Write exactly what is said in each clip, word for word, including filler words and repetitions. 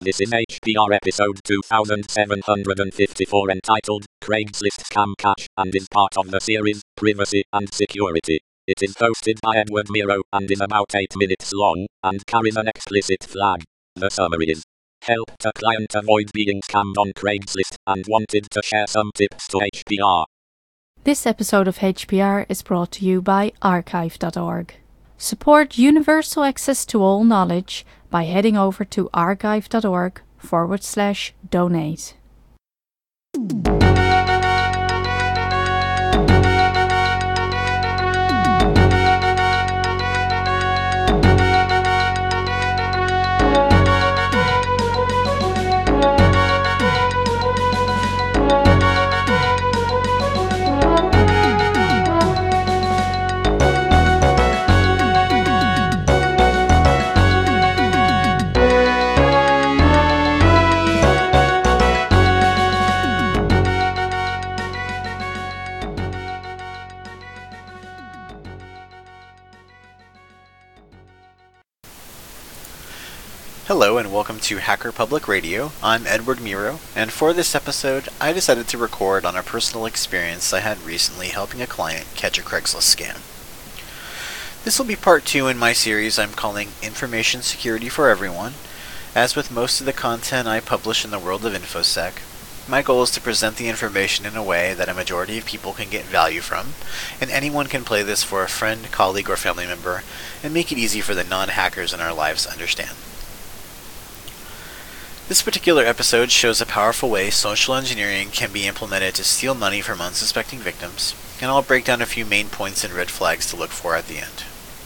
This is H P R episode two thousand seven hundred fifty-four entitled Craigslist Scam Catch and is part of the series Privacy and Security. It is hosted by Edward Miro and is about eight minutes long and carries an explicit flag. The summary is: helped a client avoid being scammed on Craigslist and wanted to share some tips to H P R. This episode of H P R is brought to you by archive dot org. Support universal access to all knowledge by heading over to archive dot org forward slash donate. Hello and welcome to Hacker Public Radio. I'm Edward Miro, and for this episode, I decided to record on a personal experience I had recently helping a client catch a Craigslist scam. This will be part two in my series I'm calling Information Security for Everyone. As with most of the content I publish in the world of InfoSec, my goal is to present the information in a way that a majority of people can get value from, and anyone can play this for a friend, colleague, or family member, and make it easy for the non-hackers in our lives to understand. This particular episode shows a powerful way social engineering can be implemented to steal money from unsuspecting victims, and I'll break down a few main points and red flags to look for at the end.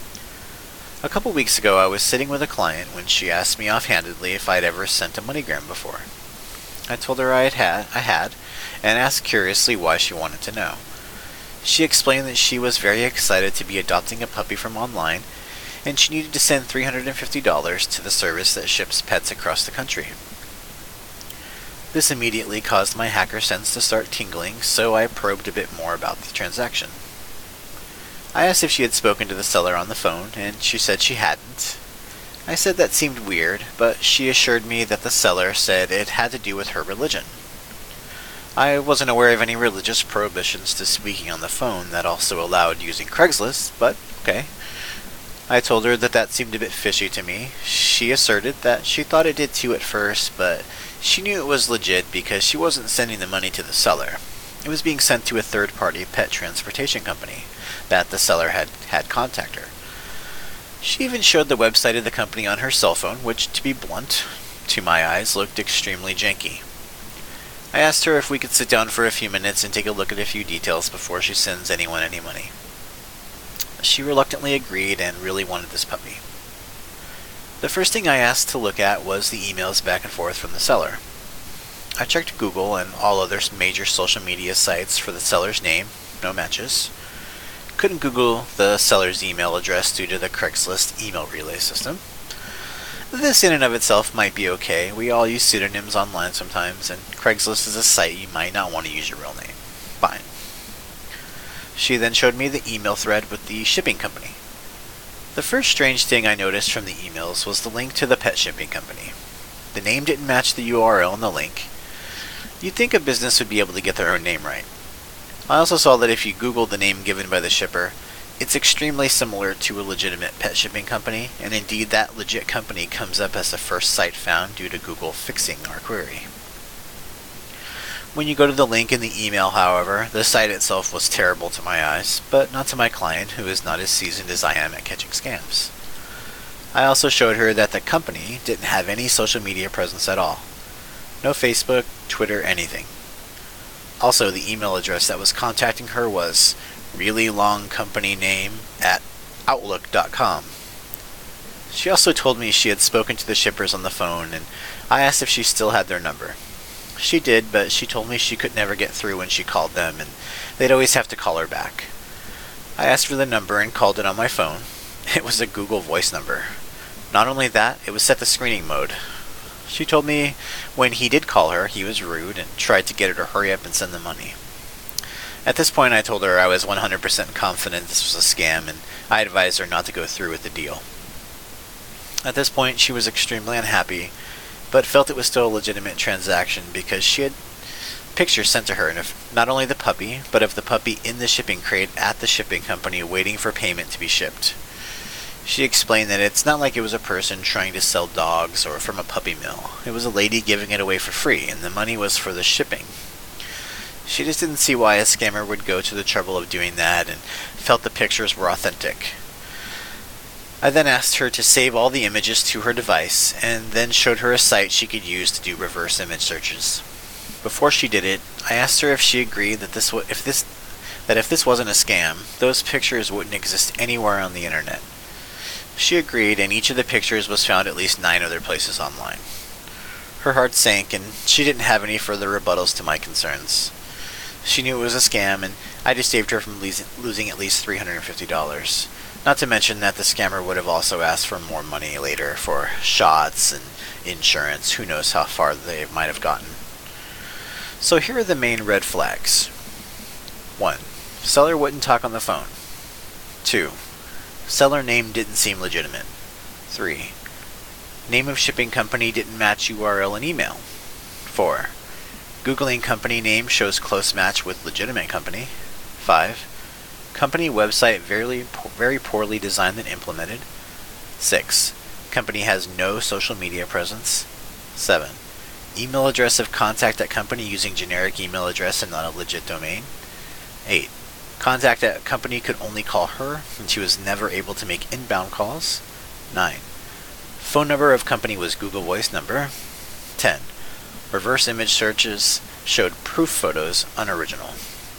A couple weeks ago, I was sitting with a client when she asked me offhandedly if I'd ever sent a MoneyGram before. I told her I had, had, I had, and asked curiously why she wanted to know. She explained that she was very excited to be adopting a puppy from online, and she needed to send three hundred fifty dollars to the service that ships pets across the country. This immediately caused my hacker sense to start tingling, so I probed a bit more about the transaction. I asked if she had spoken to the seller on the phone, and she said she hadn't. I said that seemed weird, but she assured me that the seller said it had to do with her religion. I wasn't aware of any religious prohibitions to speaking on the phone that also allowed using Craigslist, but okay. I told her that that seemed a bit fishy to me. She asserted that she thought it did too at first, but she knew it was legit because she wasn't sending the money to the seller. It was being sent to a third-party pet transportation company that the seller had had contact her. She even showed the website of the company on her cell phone, which, to be blunt, to my eyes, looked extremely janky. I asked her if we could sit down for a few minutes and take a look at a few details before she sends anyone any money. She reluctantly agreed and really wanted this puppy. The first thing I asked to look at was the emails back and forth from the seller. I checked Google and all other major social media sites for the seller's name, no matches. Couldn't Google the seller's email address due to the Craigslist email relay system. This in and of itself might be okay. We all use pseudonyms online sometimes, and Craigslist is a site you might not want to use your real name. Fine. She then showed me the email thread with the shipping company. The first strange thing I noticed from the emails was the link to the pet shipping company. The name didn't match the U R L in the link. You'd think a business would be able to get their own name right. I also saw that if you Google the name given by the shipper, it's extremely similar to a legitimate pet shipping company, and indeed that legit company comes up as the first site found due to Google fixing our query. When you go to the link in the email, however, the site itself was terrible to my eyes, but not to my client, who is not as seasoned as I am at catching scams. I also showed her that the company didn't have any social media presence at all. No Facebook, Twitter, anything. Also, the email address that was contacting her was really long company name at outlook dot com. She also told me she had spoken to the shippers on the phone, and I asked if she still had their number. She did, but she told me she could never get through when she called them, and they'd always have to call her back. I asked for the number and called it on my phone. It was a Google Voice number. Not only that, it was set to screening mode. She told me when he did call her, he was rude and tried to get her to hurry up and send the money. At this point, I told her I was one hundred percent confident this was a scam, and I advised her not to go through with the deal. At this point, she was extremely unhappy, but felt it was still a legitimate transaction because she had pictures sent to her of not only the puppy, but of the puppy in the shipping crate at the shipping company waiting for payment to be shipped. She explained that it's not like it was a person trying to sell dogs or from a puppy mill. It was a lady giving it away for free, and the money was for the shipping. She just didn't see why a scammer would go to the trouble of doing that and felt the pictures were authentic. I then asked her to save all the images to her device and then showed her a site she could use to do reverse image searches. Before she did it, I asked her if she agreed that this w- if this that if this wasn't a scam, those pictures wouldn't exist anywhere on the internet. She agreed, and each of the pictures was found at least nine other places online. Her heart sank, and she didn't have any further rebuttals to my concerns. She knew it was a scam, and I just saved her from losing at least three hundred fifty dollars. Not to mention that the scammer would have also asked for more money later for shots and insurance. Who knows how far they might have gotten. So here are the main red flags. one. Seller wouldn't talk on the phone. two. Seller name didn't seem legitimate. three. Name of shipping company didn't match U R L and email. four. Googling company name shows close match with legitimate company. five. Company website very, very poorly designed and implemented. six. Company has no social media presence. seven. Email address of contact at company using generic email address and not a legit domain. eight. Contact at company could only call her, and she was never able to make inbound calls. nine. Phone number of company was Google Voice number. ten. Reverse image searches showed proof photos unoriginal.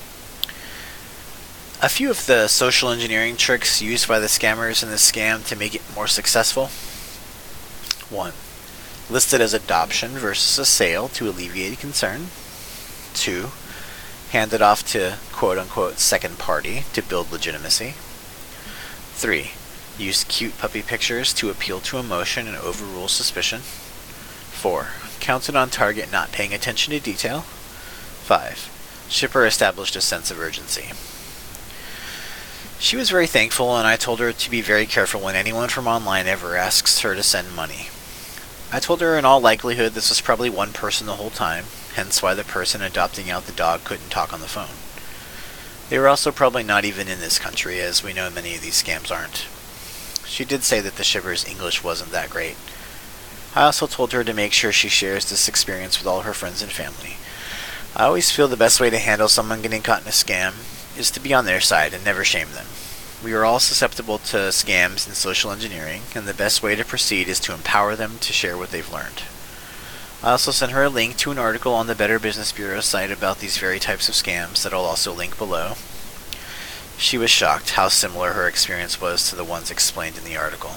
A few of the social engineering tricks used by the scammers in this scam to make it more successful. one. Listed as adoption versus a sale to alleviate concern. two. Handed off to quote-unquote second party to build legitimacy. three. Used cute puppy pictures to appeal to emotion and overrule suspicion. four. Counted on target not paying attention to detail. five. Shipper established a sense of urgency. She was very thankful, and I told her to be very careful when anyone from online ever asks her to send money. I told her in all likelihood this was probably one person the whole time, hence why the person adopting out the dog couldn't talk on the phone. They were also probably not even in this country, as we know many of these scams aren't. She did say that the shipper's English wasn't that great. I also told her to make sure she shares this experience with all her friends and family. I always feel the best way to handle someone getting caught in a scam is to be on their side and never shame them. We are all susceptible to scams and social engineering, and the best way to proceed is to empower them to share what they've learned. I also sent her a link to an article on the Better Business Bureau site about these very types of scams that I'll also link below. She was shocked how similar her experience was to the ones explained in the article.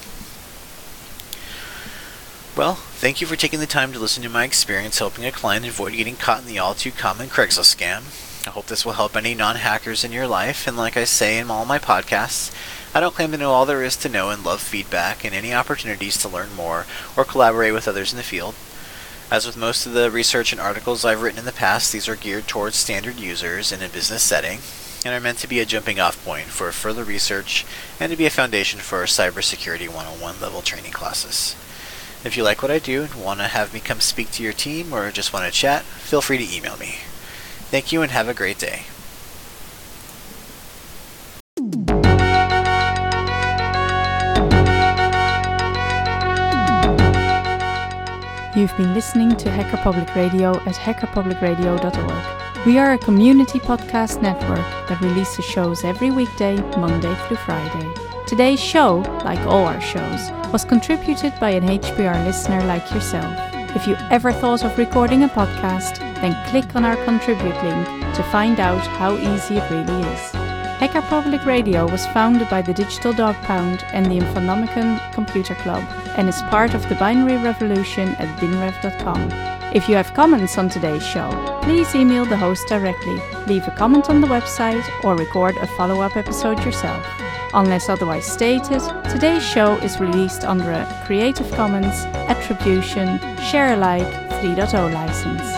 Well, thank you for taking the time to listen to my experience helping a client avoid getting caught in the all-too-common Craigslist scam. I hope this will help any non-hackers in your life, and like I say in all my podcasts, I don't claim to know all there is to know and love feedback and any opportunities to learn more or collaborate with others in the field. As with most of the research and articles I've written in the past, these are geared towards standard users in a business setting, and are meant to be a jumping-off point for further research and to be a foundation for our Cybersecurity one oh one level training classes. If you like what I do and want to have me come speak to your team or just want to chat, feel free to email me. Thank you and have a great day. You've been listening to Hacker Public Radio at hacker public radio dot org. We are a community podcast network that releases shows every weekday, Monday through Friday. Today's show, like all our shows, was contributed by an H P R listener like yourself. If you ever thought of recording a podcast, then click on our contribute link to find out how easy it really is. Hacker Public Radio was founded by the Digital Dog Pound and the Infonomicon Computer Club and is part of the binary revolution at binrev dot com. If you have comments on today's show, please email the host directly, leave a comment on the website, or record a follow-up episode yourself. Unless otherwise stated, today's show is released under a Creative Commons Attribution Share Alike three point oh license.